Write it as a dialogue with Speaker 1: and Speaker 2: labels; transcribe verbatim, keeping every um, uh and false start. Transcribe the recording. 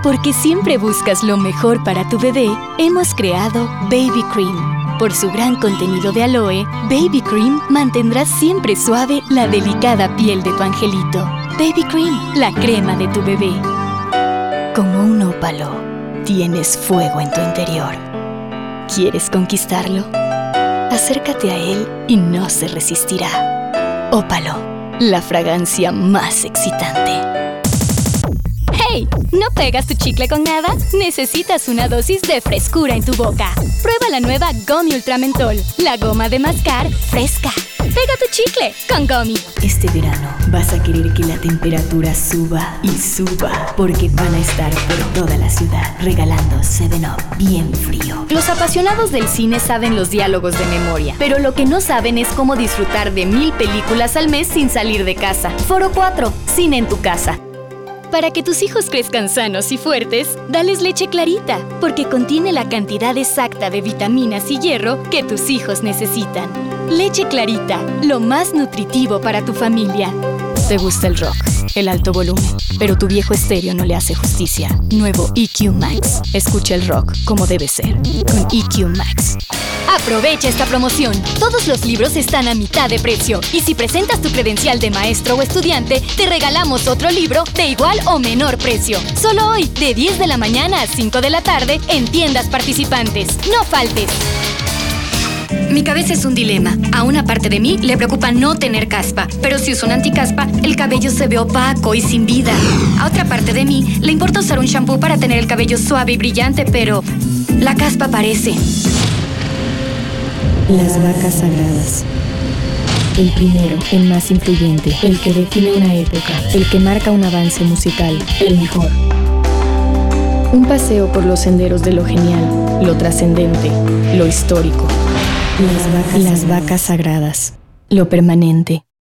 Speaker 1: Porque siempre buscas lo mejor para tu bebé, hemos creado Baby Cream. Por su gran contenido de aloe, Baby Cream mantendrá siempre suave la delicada piel de tu angelito. Baby Cream, la crema de tu bebé. Como un ópalo, tienes fuego en tu interior. ¿Quieres conquistarlo? Acércate a él y no se resistirá. Ópalo, la fragancia más excitante. ¡Hey! ¿No pegas tu chicle con nada? Necesitas una dosis de frescura en tu boca. Prueba la nueva Gummy Ultra Mentol, la goma de mascar fresca. Pega tu chicle con Gummy.
Speaker 2: Este verano vas a querer que la temperatura suba y suba, porque van a estar por toda la ciudad regalando seven up bien frío.
Speaker 1: Los apasionados del cine saben los diálogos de memoria, pero lo que no saben es cómo disfrutar de mil películas al mes sin salir de casa. Foro cuatro, cine en tu casa. Para que tus hijos crezcan sanos y fuertes, dales leche Clarita, porque contiene la cantidad exacta de vitaminas y hierro que tus hijos necesitan. Leche Clarita, lo más nutritivo para tu familia. Te gusta el rock, el alto volumen, pero tu viejo estéreo no le hace justicia. Nuevo E Q Max. Escucha el rock como debe ser, con E Q Max. Aprovecha esta promoción. Todos los libros están a mitad de precio. Y si presentas tu credencial de maestro o estudiante, te regalamos otro libro de igual o menor precio. Solo hoy, de diez de la mañana a cinco de la tarde, en tiendas participantes. ¡No faltes! Mi cabeza es un dilema. A una parte de mí le preocupa no tener caspa, pero si uso un anticaspa, el cabello se ve opaco y sin vida. A otra parte de mí le importa usar un shampoo para tener el cabello suave y brillante, pero la caspa aparece.
Speaker 2: Las vacas sagradas. El primero, el más influyente, el que define una época, el que marca un avance musical, el mejor. Un paseo por los senderos de lo genial, lo trascendente, lo histórico. Las vacas, Las vacas sagradas, lo permanente.